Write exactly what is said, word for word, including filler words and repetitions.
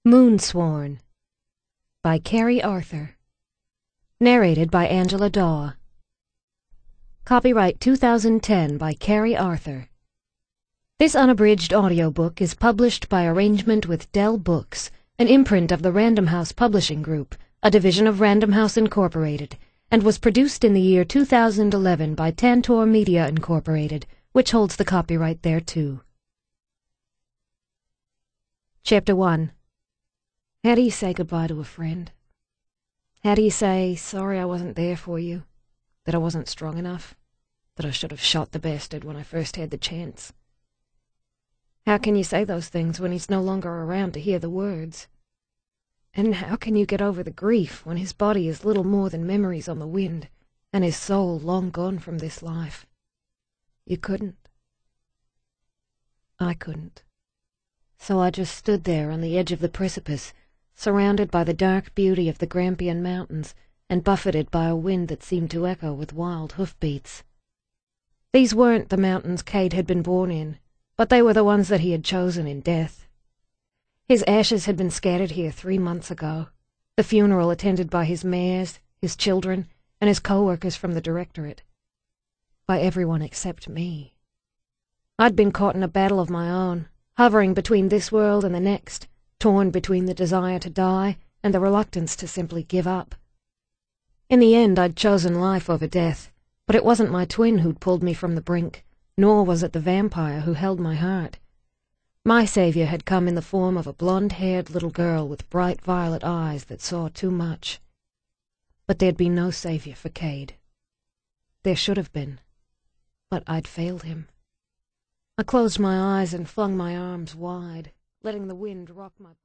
Moonsworn by Carrie Arthur. Narrated by Angela Daw. Copyright two thousand ten by Carrie Arthur. This unabridged audiobook is published by arrangement with Dell Books, an imprint of the Random House Publishing Group, a division of Random House Incorporated, and was produced in the year two thousand eleven by Tantor Media Incorporated, which holds the copyright thereto. Chapter one. How do you say goodbye to a friend? How do you say, sorry I wasn't there for you, that I wasn't strong enough, that I should have shot the bastard when I first had the chance? How can you say those things when he's no longer around to hear the words? And how can you get over the grief when his body is little more than memories on the wind, and his soul long gone from this life? You couldn't. I couldn't. So I just stood there on the edge of the precipice, surrounded by the dark beauty of the Grampian Mountains, and buffeted by a wind that seemed to echo with wild hoofbeats. These weren't the mountains Cade had been born in, but they were the ones that he had chosen in death. His ashes had been scattered here three months ago, the funeral attended by his mayors, his children, and his co-workers from the directorate. By everyone except me. I'd been caught in a battle of my own, hovering between this world and the next, torn between the desire to die and the reluctance to simply give up. In the end, I'd chosen life over death, but it wasn't my twin who'd pulled me from the brink, nor was it the vampire who held my heart. My savior had come in the form of a blonde-haired little girl with bright violet eyes that saw too much. But there'd be no savior for Cade. There should have been, but I'd failed him. I closed my eyes and flung my arms wide, letting the wind rock my